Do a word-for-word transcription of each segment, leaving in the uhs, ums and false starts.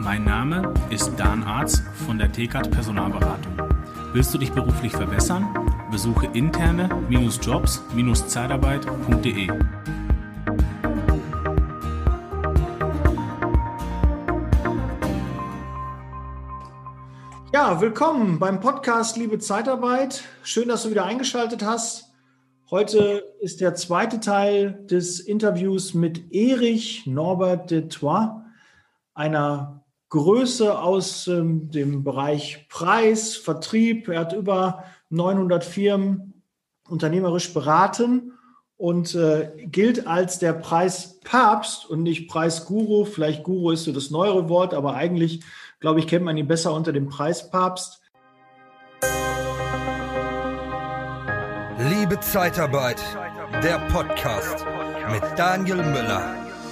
Mein Name ist Dan Arz von der T C A T Personalberatung. Willst du dich beruflich verbessern? Besuche interne Jobs Zeitarbeit punkt de. Ja, willkommen beim Podcast Liebe Zeitarbeit. Schön, dass du wieder eingeschaltet hast. Heute ist der zweite Teil des Interviews mit Erich Norbert de Troyes, einer Größe aus ähm, dem Bereich Preis, Vertrieb. Er hat über neunhundert Firmen unternehmerisch beraten und äh, gilt als der Preispapst und nicht Preisguru. Vielleicht Guru ist so das neuere Wort, aber eigentlich, glaube ich, kennt man ihn besser unter dem Preispapst. Liebe Zeitarbeit, der Podcast mit Daniel Müller.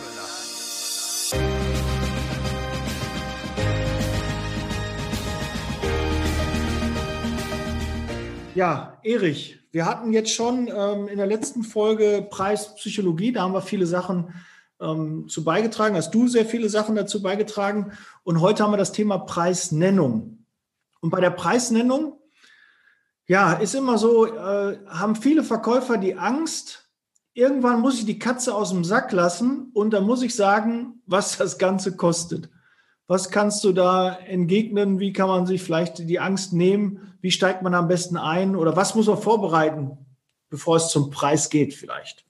Ja, Erich, wir hatten jetzt schon ähm, in der letzten Folge Preispsychologie, da haben wir viele Sachen ähm, zu beigetragen, hast du sehr viele Sachen dazu beigetragen und heute haben wir das Thema Preisnennung. Und bei der Preisnennung, ja, ist immer so, äh, haben viele Verkäufer die Angst, irgendwann muss ich die Katze aus dem Sack lassen und dann muss ich sagen, was das Ganze kostet. Was kannst du da entgegnen? Wie kann man sich vielleicht die Angst nehmen? Wie steigt man am besten ein? Oder was muss man vorbereiten, bevor es zum Preis geht vielleicht?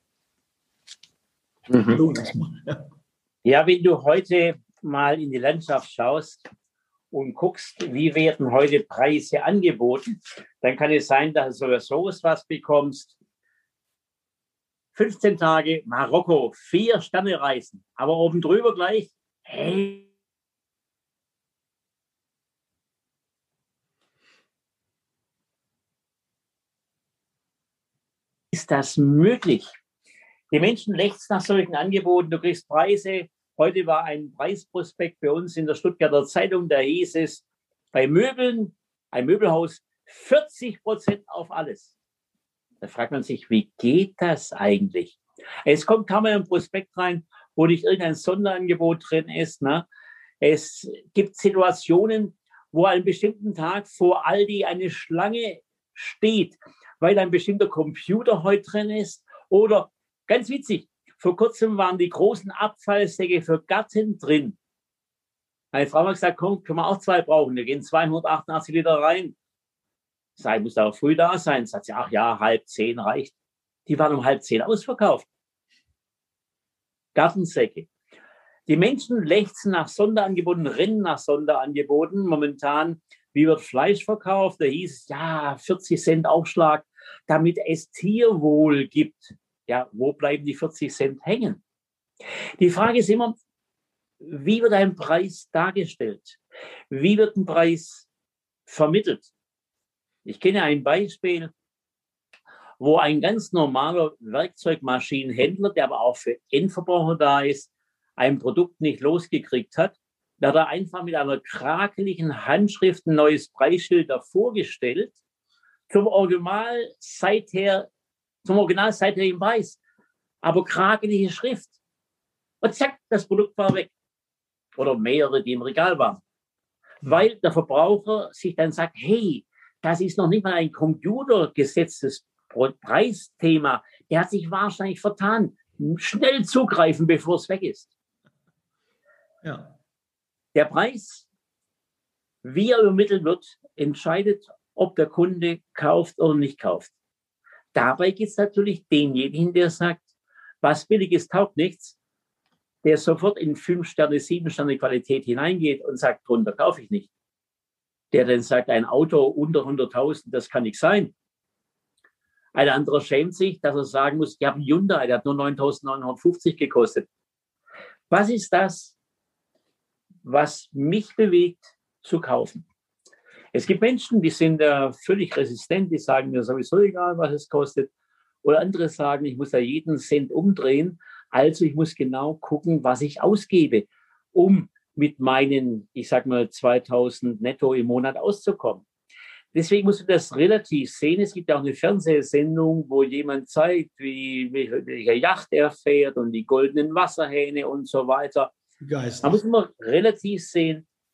Mhm. Ja. ja, wenn du heute mal in die Landschaft schaust und guckst, wie werden heute Preise angeboten, dann kann es sein, dass du sowieso was bekommst. fünfzehn Tage Marokko, vier Sterne Reisen, aber oben drüber gleich, hey, ist das möglich? Die Menschen lechzen nach solchen Angeboten. Du kriegst Preise. Heute war ein Preisprospekt bei uns in der Stuttgarter Zeitung. Da hieß es, bei Möbeln, ein Möbelhaus, vierzig Prozent auf alles. Da fragt man sich, wie geht das eigentlich? Es kommt kaum ein Prospekt rein, wo nicht irgendein Sonderangebot drin ist. Ne? Es gibt Situationen, wo an einem bestimmten Tag vor Aldi eine Schlange steht, weil ein bestimmter Computer heute drin ist. Oder, ganz witzig, vor kurzem waren die großen Abfallsäcke für Garten drin. Meine Frau hat gesagt, komm, können wir auch zwei brauchen. Wir gehen zweihundertachtundachtzig Liter rein. Sei muss auch früh da sein. Sagt sie, ach ja, halb zehn reicht. Die waren um halb zehn ausverkauft. Gartensäcke. Die Menschen lechzen nach Sonderangeboten, rennen nach Sonderangeboten. Momentan, wie wird Fleisch verkauft? Da hieß es, ja, vierzig Cent Aufschlag, damit es Tierwohl gibt. Ja, wo bleiben die vierzig Cent hängen? Die Frage ist immer, wie wird ein Preis dargestellt? Wie wird ein Preis vermittelt? Ich kenne ein Beispiel, wo ein ganz normaler Werkzeugmaschinenhändler, der aber auch für Endverbraucher da ist, ein Produkt nicht losgekriegt hat. Da hat er einfach mit einer krakeligen Handschrift ein neues Preisschild davor gestellt, zum Original seither, zum Original seither Preis, aber krakelige Schrift. Und zack, das Produkt war weg. Oder mehrere, die im Regal waren. Weil der Verbraucher sich dann sagt, hey, das ist noch nicht mal ein computergesetztes Preisthema. Der hat sich wahrscheinlich vertan. Schnell zugreifen, bevor es weg ist. Ja. Der Preis, wie er übermittelt wird, entscheidet, ob der Kunde kauft oder nicht kauft. Dabei gibt es natürlich denjenigen, der sagt, was Billiges taugt nichts, der sofort in fünf Sterne, sieben Sterne Qualität hineingeht und sagt, drunter kaufe ich nicht. Der dann sagt, ein Auto unter hunderttausend, das kann nicht sein. Ein anderer schämt sich, dass er sagen muss, ich habe einen Hyundai, der hat nur neuntausendneunhundertfünfzig gekostet. Was ist das, was mich bewegt, zu kaufen? Es gibt Menschen, die sind da völlig resistent, die sagen mir sowieso egal, was es kostet. Oder andere sagen, ich muss da jeden Cent umdrehen. Also ich muss genau gucken, was ich ausgebe, um mit meinen, ich sag mal, zweitausend netto im Monat auszukommen. Deswegen musst du das relativ sehen. Es gibt auch eine Fernsehsendung, wo jemand zeigt, wie, welche Yacht er fährt und die goldenen Wasserhähne und so weiter. Geist. Man muss immer relativ sehen,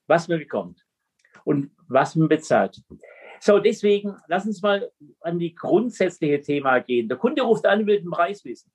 was man bekommt und was man bezahlt. So, deswegen, lass uns mal an die grundsätzliche Thema gehen. Der Kunde ruft an und will den Preis wissen.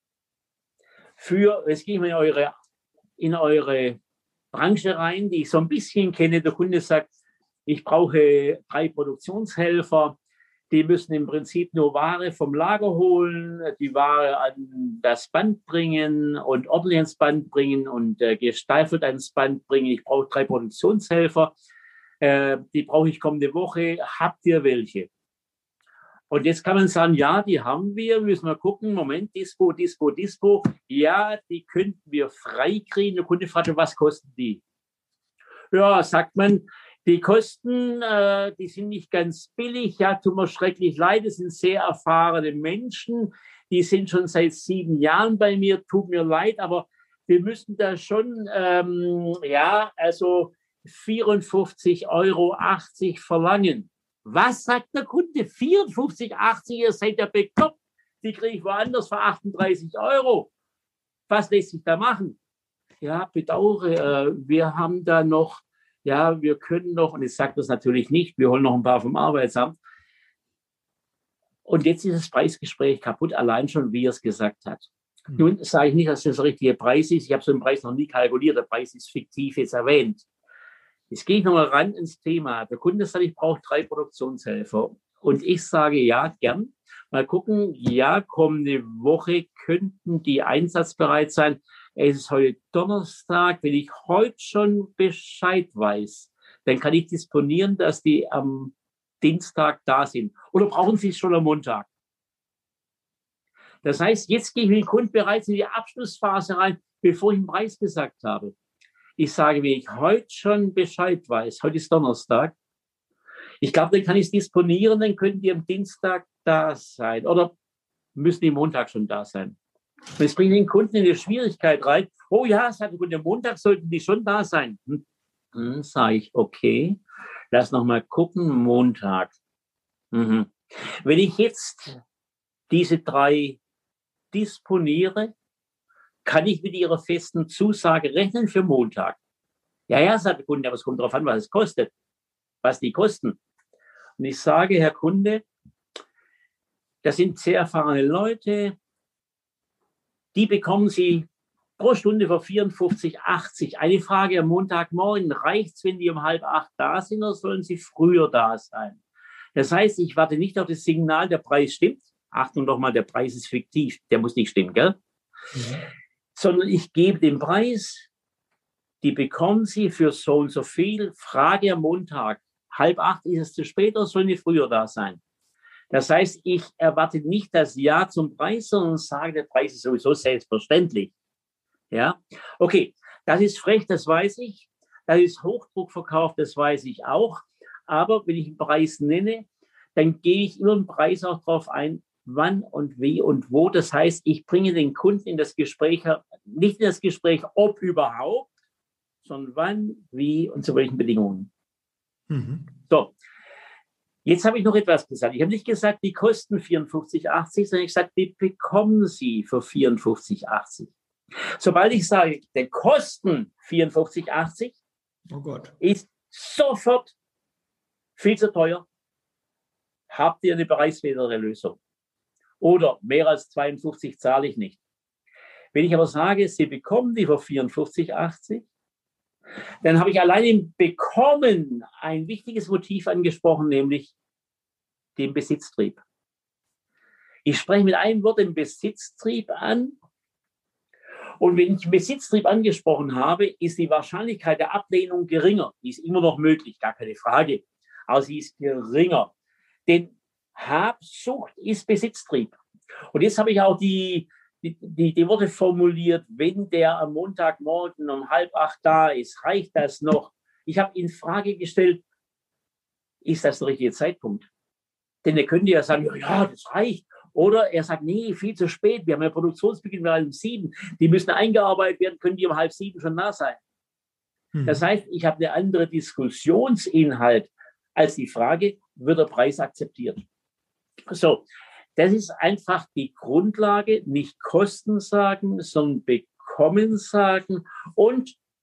Für, jetzt gehe ich mal in eure, in eure Branche rein, die ich so ein bisschen kenne. Der Kunde sagt, ich brauche drei Produktionshelfer. Die müssen im Prinzip nur Ware vom Lager holen, die Ware an das Band bringen und ordentlich ans Band bringen und äh, gesteifelt ans Band bringen. Ich brauche drei Produktionshelfer. Äh, die brauche ich kommende Woche. Habt ihr welche? Und jetzt kann man sagen, ja, die haben wir. Müssen wir gucken. Moment, Dispo, Dispo, Dispo. Ja, die könnten wir freikriegen. Der Kunde fragt, was kosten die? Ja, sagt man, die Kosten, äh, die sind nicht ganz billig. Ja, tut mir schrecklich leid. Das sind sehr erfahrene Menschen. Die sind schon seit sieben Jahren bei mir. Tut mir leid, aber wir müssen da schon, ähm, ja, also vierundfünfzig Euro achtzig verlangen. Was sagt der Kunde? vierundfünfzig achtzig, ihr seid ja bekloppt. Die kriege ich woanders für achtunddreißig Euro. Was lässt sich da machen? Ja, bedauere, äh, wir haben da noch, ja, wir können noch, und ich sage das natürlich nicht, wir holen noch ein paar vom Arbeitsamt. Und jetzt ist das Preisgespräch kaputt, allein schon, wie er es gesagt hat. Mhm. Nun sage ich nicht, dass das der richtige Preis ist. Ich habe so einen Preis noch nie kalkuliert. Der Preis ist fiktiv jetzt erwähnt. Jetzt gehe ich nochmal ran ins Thema. Der Kunde sagt, ich brauche drei Produktionshelfer. Und ich sage, ja, gern. Mal gucken, ja, kommende Woche könnten die einsatzbereit sein. Es ist heute Donnerstag. Wenn ich heute schon Bescheid weiß, dann kann ich disponieren, dass die am Dienstag da sind. Oder brauchen Sie es schon am Montag? Das heißt, jetzt gehe ich mit dem Kunden bereits in die Abschlussphase rein, bevor ich den Preis gesagt habe. Ich sage, wenn ich heute schon Bescheid weiß, heute ist Donnerstag, ich glaube, dann kann ich es disponieren, dann könnten die am Dienstag da sein. Oder müssen die Montag schon da sein. Und jetzt bringt den Kunden in die Schwierigkeit rein. Oh ja, sagt der Kunde, am Montag sollten die schon da sein. Hm. Dann sage ich, okay, lass noch mal gucken, Montag. Mhm. Wenn ich jetzt diese drei disponiere, kann ich mit Ihrer festen Zusage rechnen für Montag? Ja, ja, sagt der Kunde, aber es kommt darauf an, was es kostet, was die kosten. Und ich sage, Herr Kunde, das sind sehr erfahrene Leute, die bekommen Sie pro Stunde für vierundfünfzig achtzig. Eine Frage am Montagmorgen, reicht es, wenn die um halb acht da sind, oder sollen sie früher da sein? Das heißt, ich warte nicht auf das Signal, der Preis stimmt. Achtung nochmal, der Preis ist fiktiv, der muss nicht stimmen, gell? Mhm. Sondern ich gebe den Preis, die bekommen Sie für so und so viel. Frage am Montag, halb acht, ist es zu spät oder sollen die früher da sein? Das heißt, ich erwarte nicht das Ja zum Preis, sondern sage, der Preis ist sowieso selbstverständlich. Ja, okay, das ist frech, das weiß ich. Das ist Hochdruckverkauf, das weiß ich auch. Aber wenn ich einen Preis nenne, dann gehe ich über den Preis auch drauf ein, wann und wie und wo. Das heißt, ich bringe den Kunden in das Gespräch, nicht in das Gespräch, ob überhaupt, sondern wann, wie und zu welchen Bedingungen. Mhm. So, jetzt habe ich noch etwas gesagt. Ich habe nicht gesagt, die kosten vierundfünfzig achtzig, sondern ich habe gesagt, die bekommen Sie für vierundfünfzig achtzig. Sobald ich sage, der kosten vierundfünfzig achtzig, oh Gott, ist sofort viel zu teuer. Habt ihr eine preiswertere Lösung? Oder mehr als zweiundfünfzig zahle ich nicht. Wenn ich aber sage, Sie bekommen die für vierundfünfzig achtzig, dann habe ich allein im Bekommen ein wichtiges Motiv angesprochen, nämlich den Besitztrieb. Ich spreche mit einem Wort den Besitztrieb an. Und wenn ich den Besitztrieb angesprochen habe, ist die Wahrscheinlichkeit der Ablehnung geringer. Die ist immer noch möglich, gar keine Frage. Aber sie ist geringer. Denn Habsucht ist Besitztrieb. Und jetzt habe ich auch die, die, die, die Worte formuliert, wenn der am Montagmorgen um halb acht da ist, reicht das noch? Ich habe in Frage gestellt, ist das der richtige Zeitpunkt? Denn er könnte ja sagen, ja, ja, das reicht. Oder er sagt, nee, viel zu spät, wir haben ja Produktionsbeginn um sieben, die müssen eingearbeitet werden, können die um halb sieben schon da sein. Hm. Das heißt, ich habe eine andere Diskussionsinhalt als die Frage, wird der Preis akzeptiert? So, das ist einfach die Grundlage, nicht Kosten sagen, sondern bekommen sagen. Und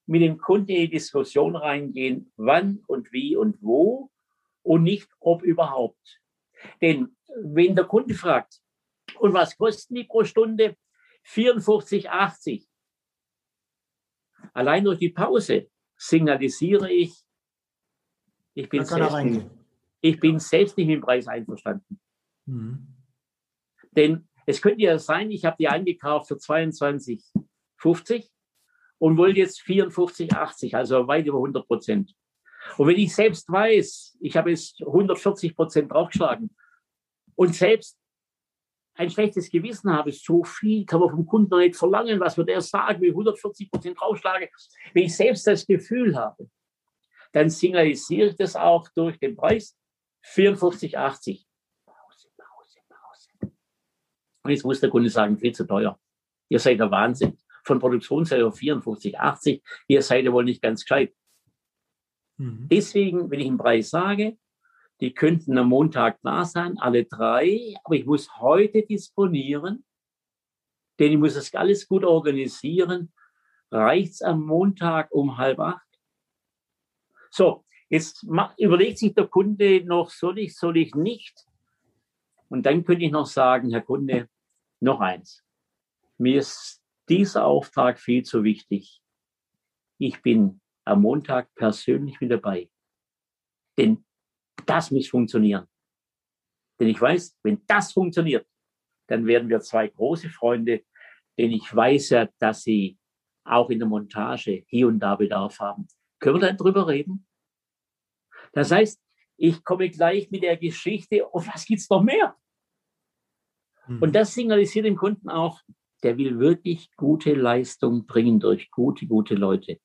mit dem Kunden in die Diskussion reingehen, wann und wie und wo und nicht ob überhaupt. Denn wenn der Kunde fragt, und was kosten die pro Stunde? vierundfünfzig achtzig. Allein durch die Pause signalisiere ich, ich bin, selbst nicht, ich bin selbst nicht mit dem Preis einverstanden. Mhm. Denn es könnte ja sein, ich habe die eingekauft für zweiundzwanzig fünfzig und wollte jetzt vierundfünfzig achtzig, also weit über hundert Prozent. Und wenn ich selbst weiß, ich habe jetzt hundertvierzig Prozent draufgeschlagen und selbst ein schlechtes Gewissen habe, so viel kann man vom Kunden nicht verlangen, was wird er sagen, wenn ich hundertvierzig Prozent draufschlage. Wenn ich selbst das Gefühl habe, dann signalisiere ich das auch durch den Preis vierundfünfzig achtzig. Pause, Pause, Pause. Und jetzt muss der Kunde sagen, viel zu teuer. Ihr seid der Wahnsinn. Von Produktionsseite auf vierundfünfzig achtzig, ihr seid ja wohl nicht ganz gescheit. Mhm. Deswegen, wenn ich einen Preis sage, die könnten am Montag da sein, alle drei, aber ich muss heute disponieren, denn ich muss das alles gut organisieren. Reicht's am Montag um halb acht? So, jetzt überlegt sich der Kunde noch, soll ich, soll ich nicht? Und dann könnte ich noch sagen, Herr Kunde, noch eins. Mir ist dieser Auftrag viel zu wichtig. Ich bin am Montag persönlich mit dabei. Denn das muss funktionieren. Denn ich weiß, wenn das funktioniert, dann werden wir zwei große Freunde, denn ich weiß ja, dass sie auch in der Montage hier und da Bedarf haben. Können wir dann drüber reden? Das heißt, ich komme gleich mit der Geschichte, auf was gibt's noch mehr? Mhm. Und das signalisiert dem Kunden auch, der will wirklich gute Leistung bringen durch gute, gute Leute.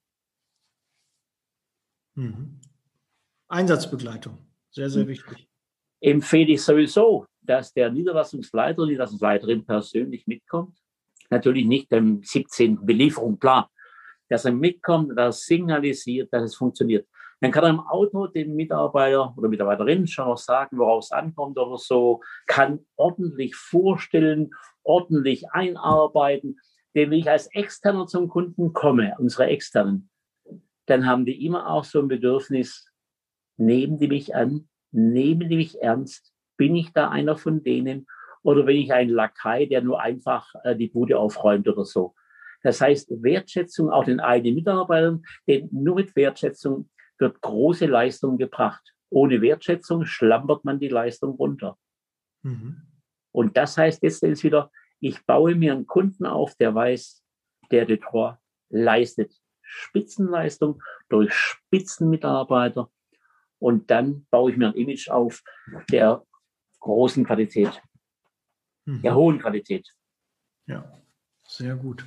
Mhm. Einsatzbegleitung, sehr, sehr wichtig. Empfehle ich sowieso, dass der Niederlassungsleiter, Niederlassungsleiterin persönlich mitkommt. Natürlich nicht am siebzehnten Belieferung, klar. Dass er mitkommt, dass er signalisiert, dass es funktioniert. Dann kann er im Auto dem Mitarbeiter oder Mitarbeiterin schon noch sagen, worauf es ankommt oder so, kann ordentlich vorstellen, ordentlich einarbeiten. Denn wenn ich als Externer zum Kunden komme, unsere Externen, dann haben die immer auch so ein Bedürfnis, nehmen die mich an, nehmen die mich ernst, bin ich da einer von denen oder bin ich ein Lakai, der nur einfach äh, die Bude aufräumt oder so. Das heißt, Wertschätzung auch den eigenen Mitarbeitern, denn nur mit Wertschätzung wird große Leistung gebracht. Ohne Wertschätzung schlampert man die Leistung runter. Mhm. Und das heißt letztendlich wieder, ich baue mir einen Kunden auf, der weiß, der Detor leistet Spitzenleistung durch Spitzenmitarbeiter. Und dann baue ich mir ein Image auf der großen Qualität, mhm. der hohen Qualität. Ja, sehr gut.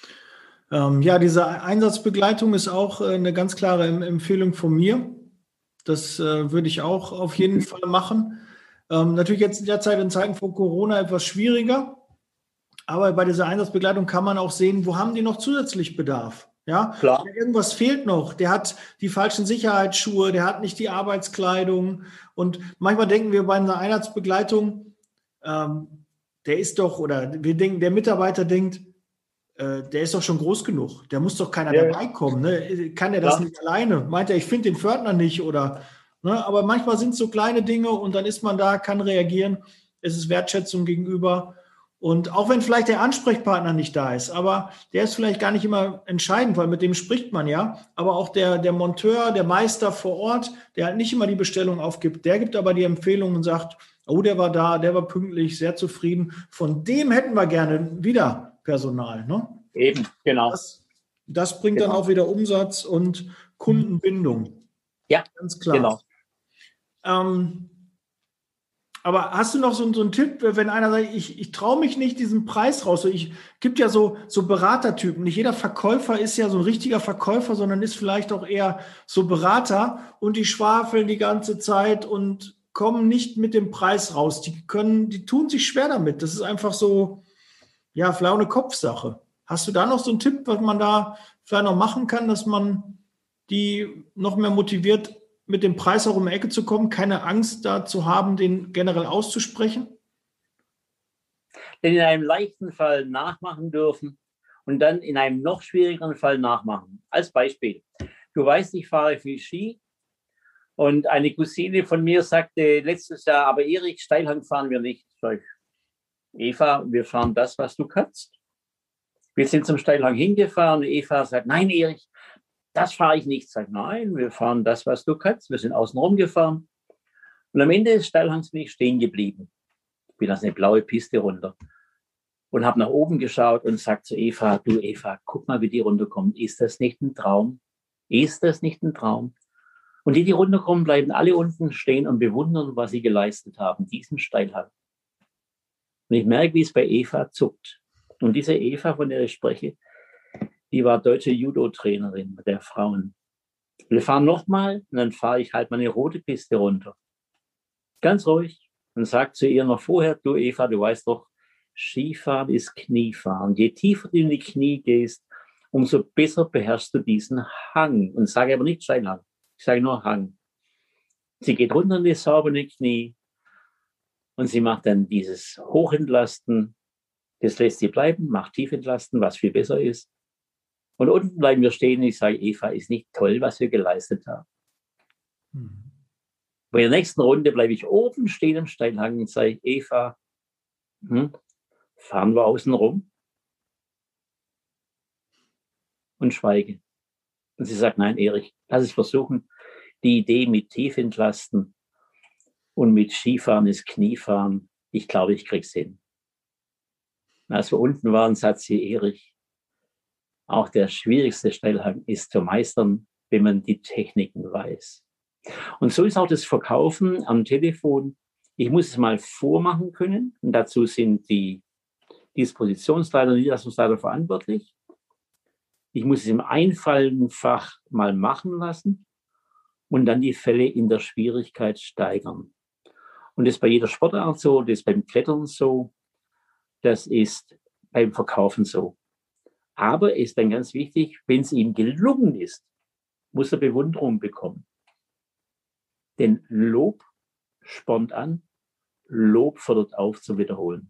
Ähm, ja, diese Einsatzbegleitung ist auch äh, eine ganz klare Empfehlung von mir. Das äh, würde ich auch auf jeden Fall machen. Ähm, natürlich jetzt in der Zeit, in Zeiten von Corona, etwas schwieriger. Aber bei dieser Einsatzbegleitung kann man auch sehen, wo haben die noch zusätzlich Bedarf. Ja, klar. Irgendwas fehlt noch. Der hat die falschen Sicherheitsschuhe, der hat nicht die Arbeitskleidung. Und manchmal denken wir bei einer Einsatzbegleitung, ähm, der ist doch, oder wir denken, der Mitarbeiter denkt, äh, der ist doch schon groß genug. Der muss doch keiner ja, dabei kommen. Ne? Kann er das ja. nicht alleine? Meint er, ich finde den Pförtner nicht oder, ne? Aber manchmal sind es so kleine Dinge und dann ist man da, kann reagieren. Es ist Wertschätzung gegenüber. Und auch wenn vielleicht der Ansprechpartner nicht da ist, aber der ist vielleicht gar nicht immer entscheidend, weil mit dem spricht man ja. Aber auch der, der Monteur, der Meister vor Ort, der halt nicht immer die Bestellung aufgibt, der gibt aber die Empfehlung und sagt, oh, der war da, der war pünktlich, sehr zufrieden. Von dem hätten wir gerne wieder Personal. Ne? Eben, genau. Das, das bringt genau. dann auch wieder Umsatz und Kundenbindung. Ja, ganz klar. Genau. Ähm, Aber hast du noch so, so einen Tipp, wenn einer sagt, ich, ich traue mich nicht diesen Preis raus? Ich gibt ja so, so Beratertypen. Nicht jeder Verkäufer ist ja so ein richtiger Verkäufer, sondern ist vielleicht auch eher so Berater und die schwafeln die ganze Zeit und kommen nicht mit dem Preis raus. Die können, die tun sich schwer damit. Das ist einfach so, ja, vielleicht auch eine Kopfsache. Hast du da noch so einen Tipp, was man da vielleicht noch machen kann, dass man die noch mehr motiviert, mit dem Preis auch um die Ecke zu kommen, keine Angst da zu haben, den generell auszusprechen? Den in einem leichten Fall nachmachen dürfen und dann in einem noch schwierigeren Fall nachmachen. Als Beispiel, du weißt, ich fahre viel Ski und eine Cousine von mir sagte letztes Jahr, aber Erich, Steilhang fahren wir nicht. Sag ich, Eva, wir fahren das, was du kannst. Wir sind zum Steilhang hingefahren und Eva sagt, nein, Erich, das fahre ich nicht. Sag, nein, wir fahren das, was du kannst. Wir sind außen rum gefahren. Und am Ende des Steilhangs bin ich stehen geblieben. Ich bin aus eine blaue Piste runter und habe nach oben geschaut und sagt zu Eva, du Eva, guck mal, wie die runterkommt. Ist das nicht ein Traum? Ist das nicht ein Traum? Und die, die runterkommen, bleiben alle unten stehen und bewundern, was sie geleistet haben, diesen Steilhang. Und ich merke, wie es bei Eva zuckt. Und diese Eva, von der ich spreche, die war deutsche Judo-Trainerin der Frauen. Wir fahren nochmal und dann fahre ich halt meine rote Piste runter. Ganz ruhig und sage zu ihr noch vorher, du Eva, du weißt doch, Skifahren ist Kniefahren. Je tiefer du in die Knie gehst, umso besser beherrschst du diesen Hang. Und sage aber nicht Steilhang, ich sage nur Hang. Sie geht runter in die saubere Knie und sie macht dann dieses Hochentlasten. Das lässt sie bleiben, macht Tiefentlasten, was viel besser ist. Und unten bleiben wir stehen und ich sage, Eva, ist nicht toll, was wir geleistet haben. Mhm. Bei der nächsten Runde bleibe ich oben stehen am Steilhang und sage, Eva, hm, fahren wir außen rum? Und schweige. Und sie sagt, nein, Erich, lass es versuchen. Die Idee mit Tiefentlasten und mit Skifahren ist Kniefahren. Ich glaube, ich krieg's hin. Als wir unten waren, sagt sie, Erich, auch der schwierigste Steilhang ist zu meistern, wenn man die Techniken weiß. Und so ist auch das Verkaufen am Telefon. Ich muss es mal vormachen können. Und dazu sind die Dispositionsleiter und Niederlassungsleiter verantwortlich. Ich muss es im Einfallenfach mal machen lassen und dann die Fälle in der Schwierigkeit steigern. Und das ist bei jeder Sportart so, das ist beim Klettern so, das ist beim Verkaufen so. Aber ist dann ganz wichtig, wenn es ihm gelungen ist, muss er Bewunderung bekommen. Denn Lob spornt an, Lob fordert auf zu wiederholen.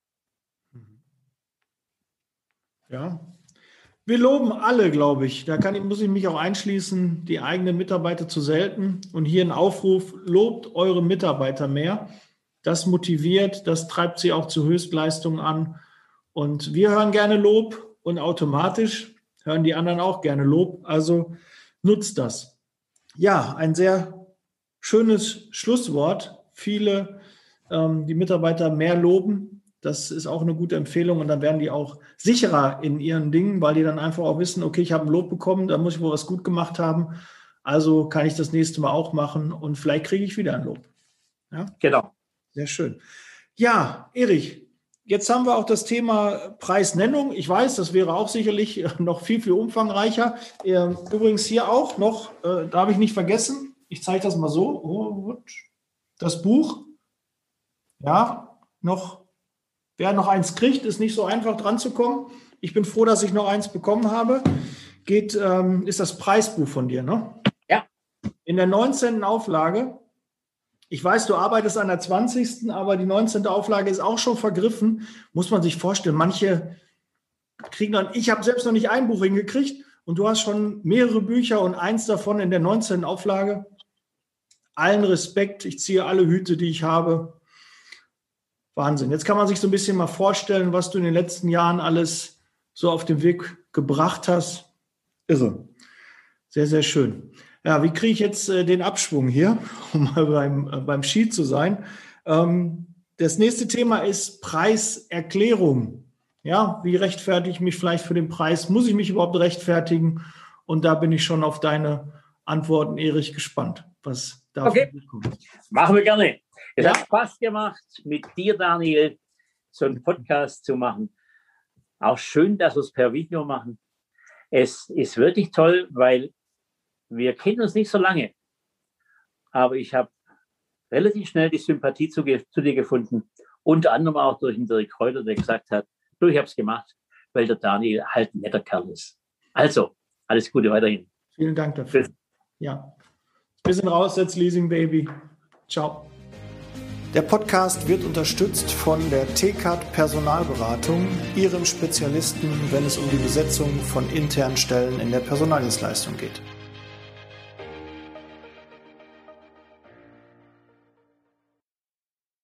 Ja, wir loben alle, glaube ich. Da kann, muss ich mich auch einschließen, die eigenen Mitarbeiter zu selten. Und hier ein Aufruf, lobt eure Mitarbeiter mehr. Das motiviert, das treibt sie auch zu Höchstleistungen an. Und wir hören gerne Lob und automatisch hören die anderen auch gerne Lob. Also nutzt das. Ja, ein sehr schönes Schlusswort. Viele, ähm, die Mitarbeiter mehr loben. Das ist auch eine gute Empfehlung und dann werden die auch sicherer in ihren Dingen, weil die dann einfach auch wissen, okay, ich habe ein Lob bekommen, da muss ich wohl was gut gemacht haben. Also kann ich das nächste Mal auch machen und vielleicht kriege ich wieder ein Lob. Ja? Genau. Sehr schön. Ja, Erich, jetzt haben wir auch das Thema Preisnennung. Ich weiß, das wäre auch sicherlich noch viel, viel umfangreicher. Übrigens hier auch noch, äh, da habe ich nicht vergessen, ich zeige das mal so, oh, das Buch, ja, noch, wer noch eins kriegt, ist nicht so einfach dran zu kommen. Ich bin froh, dass ich noch eins bekommen habe. Geht, ähm, ist das Preisbuch von dir, ne? Ja. In der neunzehnten Auflage. Ich weiß, du arbeitest an der zwanzigsten, aber die neunzehnte Auflage ist auch schon vergriffen. Muss man sich vorstellen, manche kriegen dann, ich habe selbst noch nicht ein Buch hingekriegt und du hast schon mehrere Bücher und eins davon in der neunzehnten Auflage. Allen Respekt, ich ziehe alle Hüte, die ich habe. Wahnsinn. Jetzt kann man sich so ein bisschen mal vorstellen, was du in den letzten Jahren alles so auf den Weg gebracht hast. Irre. Sehr, sehr schön. Ja, wie kriege ich jetzt äh, den Abschwung hier, um mal beim, äh, beim Ski zu sein? Ähm, das nächste Thema ist Preiserklärung. Ja, wie rechtfertige ich mich vielleicht für den Preis? Muss ich mich überhaupt rechtfertigen? Und da bin ich schon auf deine Antworten, Erich, gespannt, was da okay. kommt. Machen wir gerne. Es Ja. hat Spaß gemacht, mit dir, Daniel, so einen Podcast zu machen. Auch schön, dass wir es per Video machen. Es ist wirklich toll, weil wir kennen uns nicht so lange. Aber ich habe relativ schnell die Sympathie zu, zu dir gefunden. Unter anderem auch durch den Dirk Kräuter, der gesagt hat, du, ich habe es gemacht, weil der Daniel halt ein netter Kerl ist. Also, alles Gute weiterhin. Vielen Dank dafür. Ja. Wir sind raus, jetzt Leasing Baby. Ciao. Der Podcast wird unterstützt von der T C A T Personalberatung, Ihrem Spezialisten, wenn es um die Besetzung von internen Stellen in der Personaldienstleistung geht.